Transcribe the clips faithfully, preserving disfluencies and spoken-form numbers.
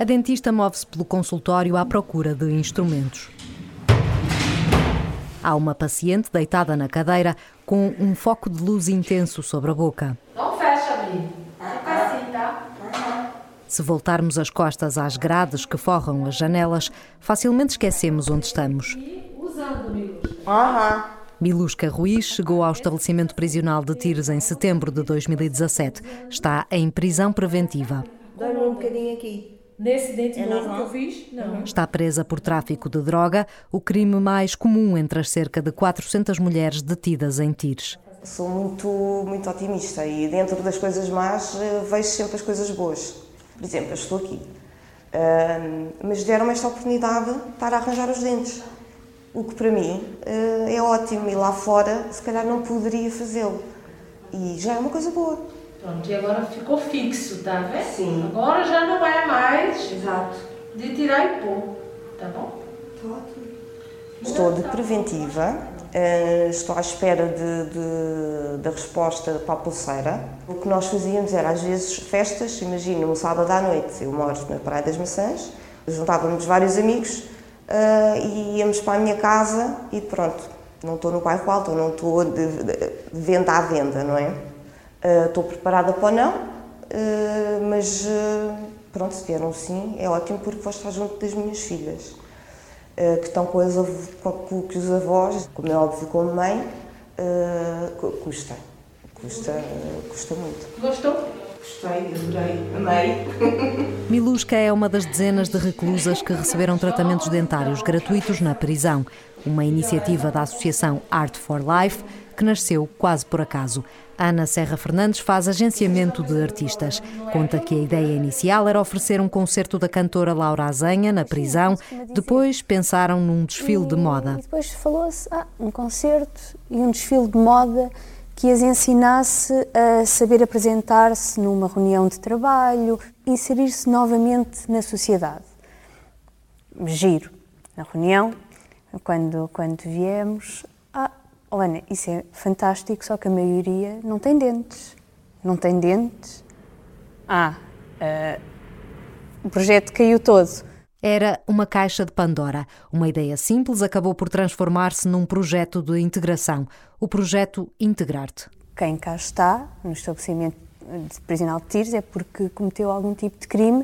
A dentista move-se pelo consultório à procura de instrumentos. Há uma paciente deitada na cadeira com um foco de luz intenso sobre a boca. Não fecha, amigo. Fica assim, tá? Se voltarmos as costas às grades que forram as janelas, facilmente esquecemos onde estamos. Usando, Milusca. Aham. Milusca Ruiz chegou ao estabelecimento prisional de Tires em setembro de dois mil e dezassete. Está em prisão preventiva. Dói-me um bocadinho aqui. Nesse dente É novo normal? que eu fiz? Não. Está presa por tráfico de droga, o crime mais comum entre as cerca de quatrocentas mulheres detidas em Tires. Sou muito, muito otimista e dentro das coisas más vejo sempre as coisas boas. Por exemplo, eu estou aqui, uh, mas deram-me esta oportunidade de estar a arranjar os dentes. O que para mim uh, é ótimo e lá fora se calhar não poderia fazê-lo. E já é uma coisa boa. Pronto, e agora ficou fixo, tá vendo? Sim. Agora já não é mais Exato. de tirar e pôr, tá bom? Estou de preventiva, uh, estou à espera de, de, da resposta para a pulseira. O que nós fazíamos era, às vezes, festas, imagina, um sábado à noite, eu moro na Praia das Maçãs, juntávamos vários amigos uh, e íamos para a minha casa e pronto, não estou no bairro alto, não estou de, de, de venda à venda, não é? Uh, estou preparada para o não, uh, mas uh, pronto, se vieram sim, é ótimo porque vou estar junto das minhas filhas. Uh, que estão com, as, com, com os avós, como é óbvio, como mãe, uh, custa, custa, uh, custa muito. Gostou? Gostei, adorei, amei. Milusca é uma das dezenas de reclusas que receberam tratamentos dentários gratuitos na prisão, uma iniciativa da Associação Art for Life, que nasceu quase por acaso. Ana Serra Fernandes faz agenciamento de artistas. Conta que a ideia inicial era oferecer um concerto da cantora Laura Azenha na prisão. Depois pensaram num desfile de moda. E depois falou-se, ah, um concerto e um desfile de moda que as ensinasse a saber apresentar-se numa reunião de trabalho, inserir-se novamente na sociedade. Giro. Na reunião, quando, quando viemos... Ah, oh Ana, isso é fantástico, só que a maioria não tem dentes. Não tem dentes. Ah, uh, o projeto caiu todo. Era uma caixa de Pandora. Uma ideia simples acabou por transformar-se num projeto de integração. O projeto Integrar-te. Quem cá está, no estabelecimento prisional de Tires, é porque cometeu algum tipo de crime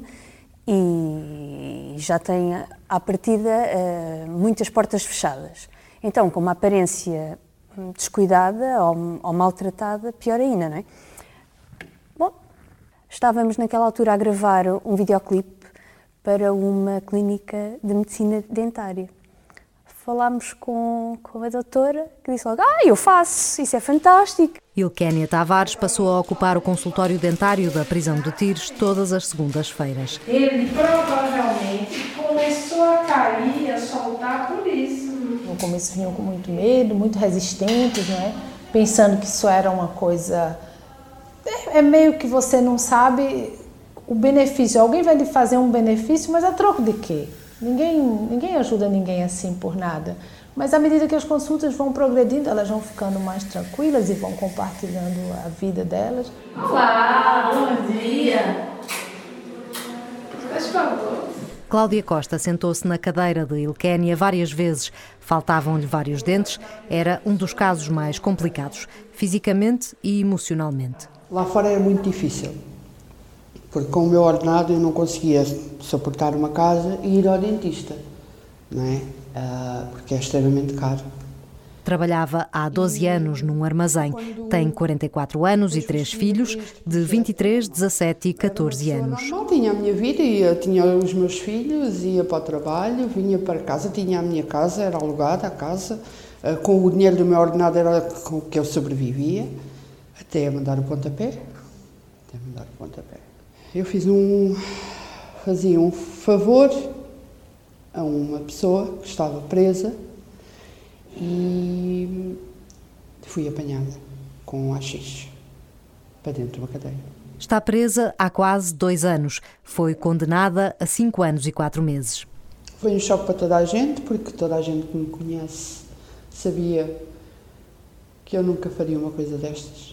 e já tem, à partida, uh, muitas portas fechadas. Então, com uma aparência descuidada ou, ou maltratada, pior ainda, não é? Bom, estávamos naquela altura a gravar um videoclipe para uma clínica de medicina dentária. Falámos com, com a doutora, que disse logo, ah, eu faço, isso é fantástico. Ilkénia Tavares passou a ocupar o consultório dentário da prisão de Tires todas as segundas-feiras. Ele provavelmente começou a cair, a soltar por isso. No começo vinham com muito medo, muito resistentes, não é? Pensando que isso era uma coisa... É, é meio que você não sabe o benefício. Alguém vai lhe fazer um benefício, mas a troco de quê? Ninguém, ninguém ajuda ninguém assim por nada. Mas à medida que as consultas vão progredindo, elas vão ficando mais tranquilas e vão compartilhando a vida delas. Olá, bom dia. Faz favor. Cláudia Costa sentou-se na cadeira de Ilkénia várias vezes. Faltavam-lhe vários dentes. Era um dos casos mais complicados, fisicamente e emocionalmente. Lá fora era muito difícil, porque com o meu ordenado eu não conseguia suportar uma casa e ir ao dentista, não é? Uh, porque é extremamente caro. Trabalhava há doze anos num armazém. Tem quarenta e quatro anos e três filhos, de vinte e três, dezassete e catorze anos. Não tinha a minha vida, ia, tinha os meus filhos, ia para o trabalho, vinha para casa, tinha a minha casa, era alugada a casa, com o dinheiro do meu ordenado era com que eu sobrevivia, até a mandar o pontapé. Até a mandar o pontapé. Eu fiz um, fazia um favor a uma pessoa que estava presa, e fui apanhada com um A X para dentro de uma cadeia. Está presa há quase dois anos. Foi condenada a cinco anos e quatro meses. Foi um choque para toda a gente, porque toda a gente que me conhece sabia que eu nunca faria uma coisa destas.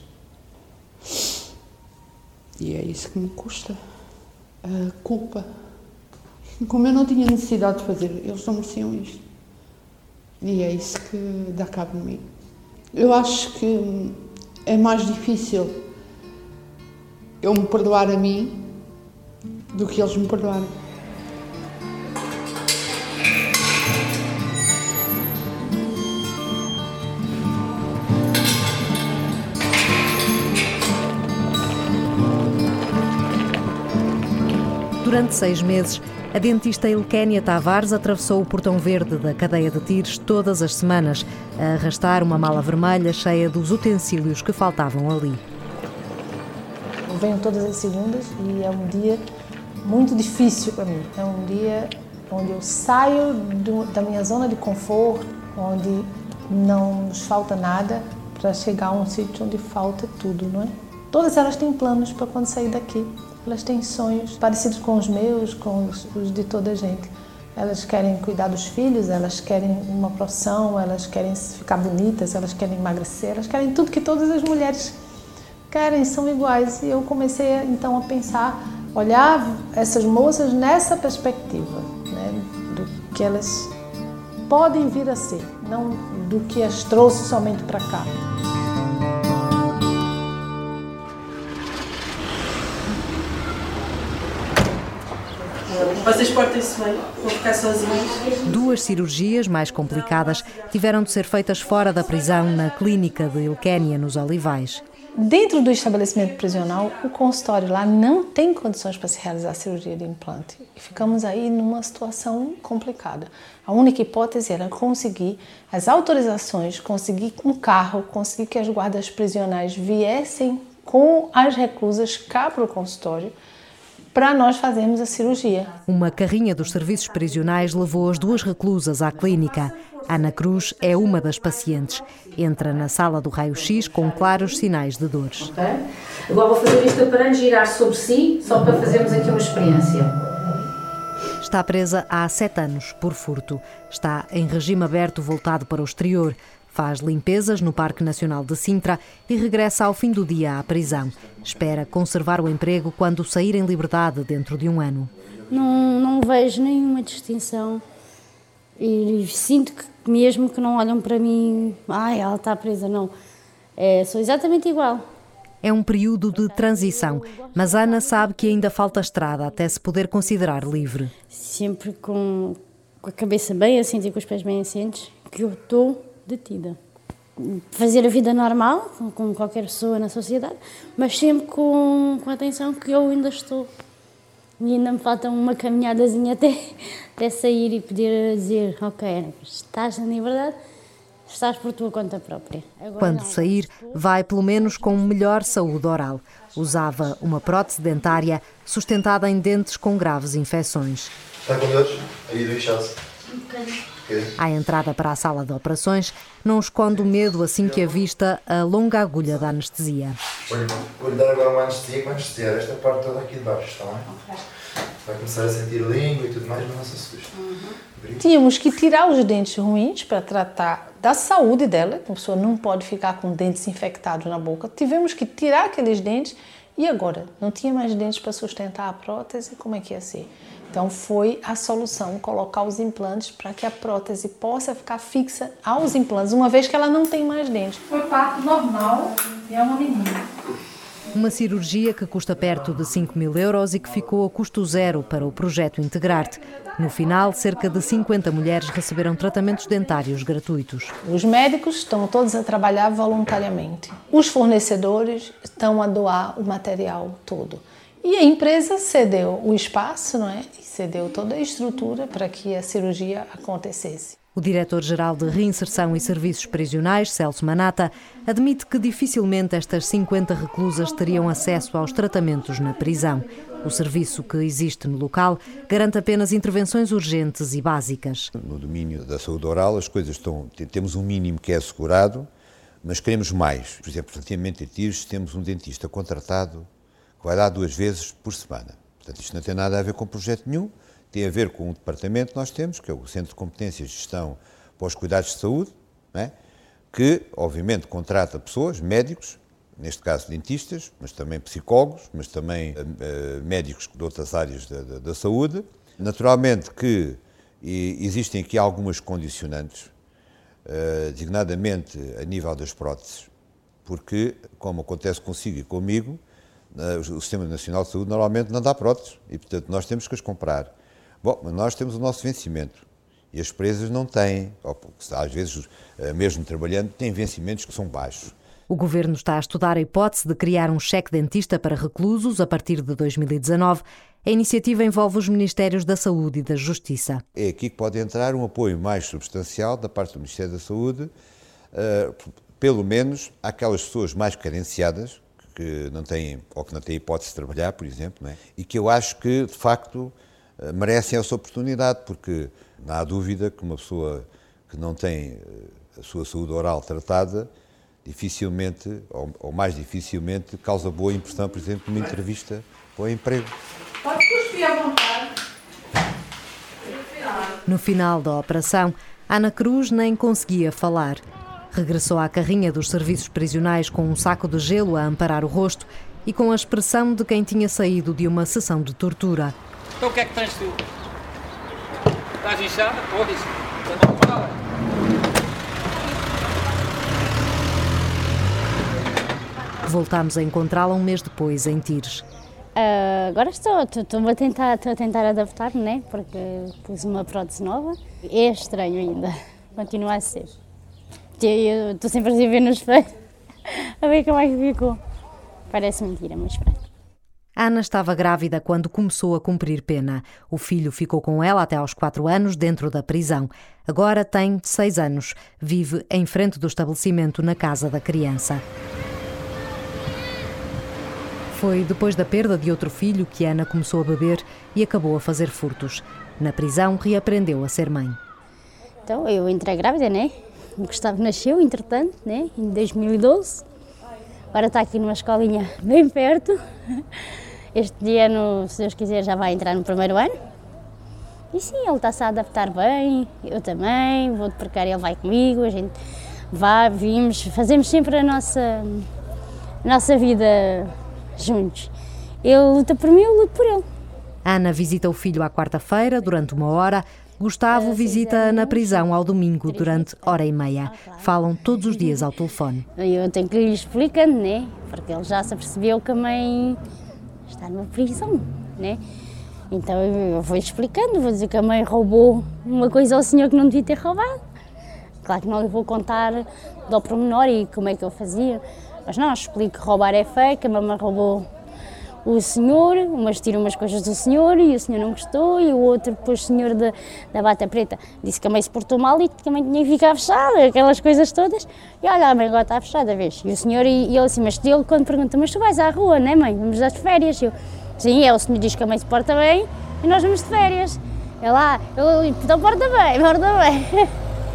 E é isso que me custa. A culpa. Como eu não tinha necessidade de fazer, eles não mereciam isto. E é isso que dá cabo de mim. Eu acho que é mais difícil eu me perdoar a mim do que eles me perdoarem. Durante seis meses, a dentista Ilkénia Tavares atravessou o portão verde da cadeia de Tires todas as semanas, a arrastar uma mala vermelha cheia dos utensílios que faltavam ali. Eu venho todas as segundas e é um dia muito difícil para mim. É um dia onde eu saio do, da minha zona de conforto, onde não nos falta nada, para chegar a um sítio onde falta tudo, não é? Todas elas têm planos para quando sair daqui. Elas têm sonhos parecidos com os meus, com os, os de toda a gente. Elas querem cuidar dos filhos, elas querem uma profissão, elas querem ficar bonitas, elas querem emagrecer, elas querem tudo que todas as mulheres querem, são iguais. E eu comecei então a pensar, olhar essas moças nessa perspectiva, né, do que elas podem vir a ser, não do que as trouxe somente para cá. Vocês portem-se bem, vão ficar sozinhos. Duas cirurgias mais complicadas tiveram de ser feitas fora da prisão, na clínica de Ilkénia, nos Olivais. Dentro do estabelecimento prisional, o consultório lá não tem condições para se realizar a cirurgia de implante. E ficamos aí numa situação complicada. A única hipótese era conseguir as autorizações, conseguir um carro, conseguir que as guardas prisionais viessem com as reclusas cá para o consultório, para nós fazermos a cirurgia. Uma carrinha dos serviços prisionais levou as duas reclusas à clínica. Ana Cruz é uma das pacientes. Entra na sala do raio-x com claros sinais de dores. Okay. Agora vou fazer este aparelho girar sobre si, só para fazermos aqui uma experiência. Está presa há sete anos por furto. Está em regime aberto voltado para o exterior. Faz limpezas no Parque Nacional de Sintra e regressa ao fim do dia à prisão. Espera conservar o emprego quando sair em liberdade dentro de um ano. Não, não vejo nenhuma distinção e sinto que mesmo que não olham para mim, ai, ela está presa, não. É, sou exatamente igual. É um período de transição, mas Ana sabe que ainda falta estrada até se poder considerar livre. Sempre com, com a cabeça bem assente e com os pés bem assentes, que eu estou detida. Fazer a vida normal, como qualquer pessoa na sociedade, mas sempre com, com a atenção que eu ainda estou. E ainda me falta uma caminhadazinha até, até sair e poder dizer, ok, estás na liberdade, estás por tua conta própria. Agora, Quando não, sair, vai pelo menos com melhor saúde oral. Usava uma prótese dentária sustentada em dentes com graves infecções. Está com dores? Aí do inchaço. À entrada para a sala de operações, não esconde o medo assim que avista a longa agulha da anestesia. Vou-lhe dar agora uma anestesia que vai anestesiar esta parte toda aqui de baixo, está bem? Okay. Vai começar a sentir língua e tudo mais, mas não se assuste. Uhum. Tínhamos que tirar os dentes ruins para tratar da saúde dela. A pessoa não pode ficar com dentes infectados na boca. Tivemos que tirar aqueles dentes e agora não tinha mais dentes para sustentar a prótese. Como é que ia ser? Então foi a solução, colocar os implantes para que a prótese possa ficar fixa aos implantes, uma vez que ela não tem mais dentes. Foi parto normal e é uma menina. Uma cirurgia que custa perto de cinco mil euros e que ficou a custo zero para o projeto Integrar-te. No final, cerca de cinquenta mulheres receberam tratamentos dentários gratuitos. Os médicos estão todos a trabalhar voluntariamente. Os fornecedores estão a doar o material todo. E a empresa cedeu o espaço, não é? E cedeu toda a estrutura para que a cirurgia acontecesse. O diretor-geral de Reinserção e Serviços Prisionais, Celso Manata, admite que dificilmente estas cinquenta reclusas teriam acesso aos tratamentos na prisão. O serviço que existe no local garante apenas intervenções urgentes e básicas. No domínio da saúde oral, as coisas estão... Temos um mínimo que é assegurado, mas queremos mais. Por exemplo, relativamente a Tires, temos um dentista contratado que vai lá duas vezes por semana. Portanto, isto não tem nada a ver com projeto nenhum, tem a ver com um departamento que nós temos, que é o Centro de Competências de Gestão para os Cuidados de Saúde, não é? Que, obviamente, contrata pessoas, médicos, neste caso dentistas, mas também psicólogos, mas também uh, médicos de outras áreas da, da, da saúde, Naturalmente que existem aqui algumas condicionantes, designadamente a nível das próteses, porque, como acontece consigo e comigo, o Sistema Nacional de Saúde normalmente não dá próteses e, portanto, nós temos que as comprar. Bom, mas nós temos o nosso vencimento e as empresas não têm, ou, às vezes, mesmo trabalhando, têm vencimentos que são baixos. O Governo está a estudar a hipótese de criar um cheque dentista para reclusos a partir de dois mil e dezanove. A iniciativa envolve os Ministérios da Saúde e da Justiça. É aqui que pode entrar um apoio mais substancial da parte do Ministério da Saúde, pelo menos àquelas pessoas mais carenciadas, que não têm, ou que não têm hipótese de trabalhar, por exemplo, não é? E que eu acho que, de facto, merecem essa oportunidade, porque não há dúvida que uma pessoa que não tem a sua saúde oral tratada, dificilmente, ou, ou mais dificilmente, causa boa impressão, por exemplo, numa entrevista para o emprego. Pode cuspir à vontade. No final da operação, Ana Cruz nem conseguia falar. Regressou à carrinha dos serviços prisionais com um saco de gelo a amparar o rosto e com a expressão de quem tinha saído de uma sessão de tortura. Então o que é que tens tu? Estás inchada? Pois, então não fala. Voltámos a encontrá-la um mês depois, em Tires. Uh, agora estou, estou, estou, a tentar, estou a tentar adaptar-me, né? Porque pus uma prótese nova. É estranho ainda, continua a ser. Eu estou sempre a ver no espelho, a ver como é que ficou. Parece mentira, mas pronto. Ana estava grávida quando começou a cumprir pena. O filho ficou com ela até aos quatro anos dentro da prisão. Agora tem seis anos. Vive em frente do estabelecimento na casa da criança. Foi depois da perda de outro filho que Ana começou a beber e acabou a fazer furtos. Na prisão, reaprendeu a ser mãe. Então, eu entrei grávida, né? O Gustavo nasceu, entretanto, né? Em dois mil e doze. Agora está aqui numa escolinha bem perto. Este ano, se Deus quiser, já vai entrar no primeiro ano. E sim, ele está-se a adaptar bem, eu também, vou de precário, ele vai comigo, a gente vai, vimos, fazemos sempre a nossa, a nossa vida juntos. Ele luta por mim, eu luto por ele. Ana visita o filho à quarta-feira, durante uma hora. Gustavo visita na prisão ao domingo, durante hora e meia. Falam todos os dias ao telefone. Eu tenho que ir explicando, né? Porque ele já se apercebeu que a mãe está numa prisão, né? Então eu vou explicando, vou dizer que a mãe roubou uma coisa ao senhor que não devia ter roubado. Claro que não lhe vou contar do pormenor e como é que eu fazia. Mas não, explico que roubar é feio, que a mamãe roubou o senhor, umas tiram umas coisas do senhor e o senhor não gostou, e o outro, depois o senhor de, da bata preta, disse que a mãe se portou mal e que a mãe tinha que ficar fechada, aquelas coisas todas. E olha, a mãe agora está fechada, vês? E o senhor, e, e ele assim, mas ele quando pergunta, mas tu vais à rua, não é mãe? Vamos às férias? Eu, sim, é, o senhor diz que a mãe se porta bem e nós vamos de férias. É lá, ele, então porta bem, porta bem.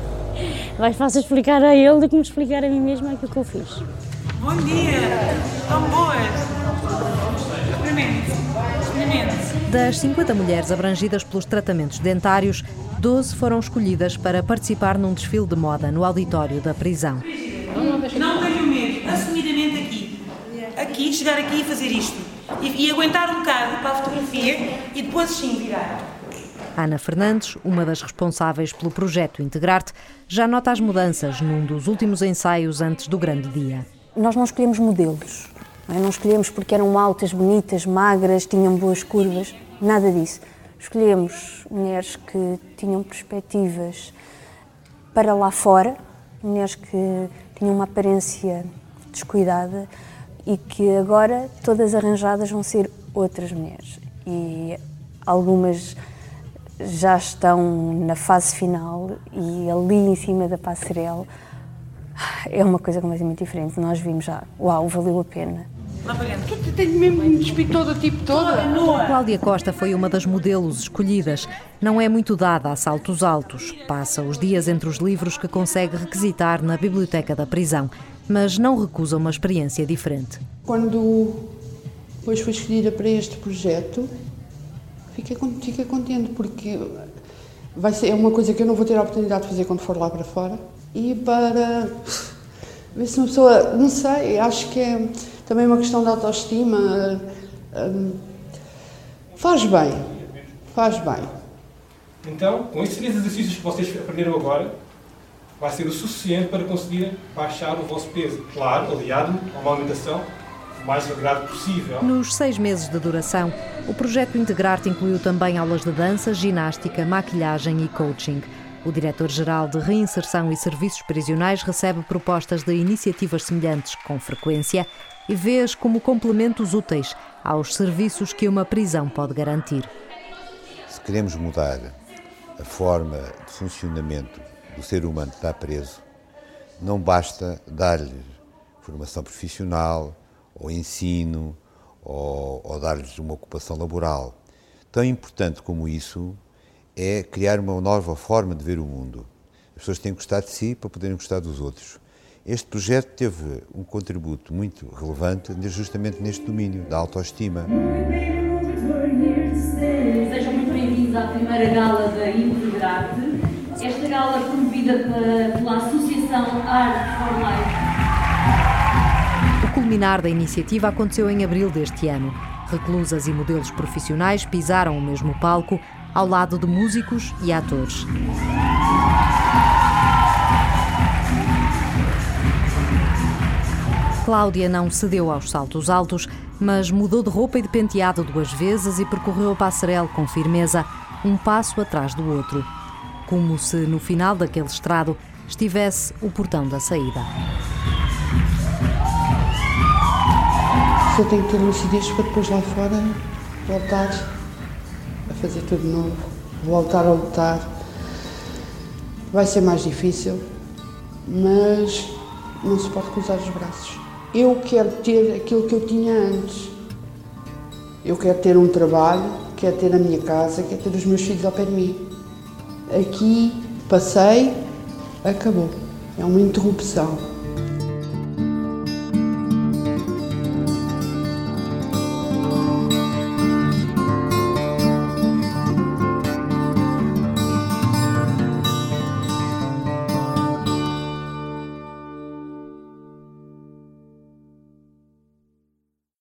Mais fácil explicar a ele do que me explicar a mim mesma aquilo que eu fiz. Bom dia, tão boas. Experimente, experimente. Das cinquenta mulheres abrangidas pelos tratamentos dentários, doze foram escolhidas para participar num desfile de moda no auditório da prisão. Não tenho medo, assumidamente aqui. Aqui, chegar aqui e fazer isto. E, e aguentar um bocado para a fotografia e depois sim virar. Ana Fernandes, uma das responsáveis pelo projeto Integrar-te, já nota as mudanças num dos últimos ensaios antes do grande dia. Nós não escolhemos modelos, não é? Não escolhemos porque eram altas, bonitas, magras, tinham boas curvas, nada disso. Escolhemos mulheres que tinham perspectivas para lá fora, mulheres que tinham uma aparência descuidada e que agora todas arranjadas vão ser outras mulheres. E algumas já estão na fase final e ali em cima da passarela é uma coisa completamente diferente. Nós vimos já, uau, valeu a pena. Tu tens mesmo um despido toda, tipo toda. Cláudia Costa foi uma das modelos escolhidas. Não é muito dada a saltos altos. Passa os dias entre os livros que consegue requisitar na biblioteca da prisão, mas não recusa uma experiência diferente. Quando depois fui escolhida para este projeto, fiquei, fiquei contente, porque vai ser, é uma coisa que eu não vou ter a oportunidade de fazer quando for lá para fora. E para ver se uma pessoa, não sei, acho que é também uma questão de autoestima, um, faz bem, faz bem. Então, com estes três exercícios que vocês aprenderam agora, vai ser o suficiente para conseguirem baixar o vosso peso. Claro, aliado a uma alimentação o mais regrado possível. Nos seis meses de duração, o projeto Integrar-te incluiu também aulas de dança, ginástica, maquilhagem e coaching. O diretor-geral de Reinserção e Serviços Prisionais recebe propostas de iniciativas semelhantes com frequência e vê-as como complementos úteis aos serviços que uma prisão pode garantir. Se queremos mudar a forma de funcionamento do ser humano que está preso, não basta dar-lhe formação profissional, ou ensino, ou, ou dar-lhes uma ocupação laboral. Tão importante como isso é criar uma nova forma de ver o mundo. As pessoas têm que gostar de si para poderem gostar dos outros. Este projeto teve um contributo muito relevante justamente neste domínio da autoestima. Sejam muito bem-vindos à primeira gala da Integrar-te. Esta gala promovida pela, pela Associação Art for Life. O culminar da iniciativa aconteceu em abril deste ano. Reclusas e modelos profissionais pisaram o mesmo palco ao lado de músicos e atores. Cláudia não cedeu aos saltos altos, mas mudou de roupa e de penteado duas vezes e percorreu a passarela com firmeza, um passo atrás do outro, como se no final daquele estrado estivesse o portão da saída. Só tenho que ter lucidez para depois lá fora voltar a fazer tudo de novo, voltar a lutar. Vai ser mais difícil, mas não se pode cruzar os braços. Eu quero ter aquilo que eu tinha antes. Eu quero ter um trabalho, quero ter a minha casa, quero ter os meus filhos ao pé de mim. Aqui passei, acabou. É uma interrupção.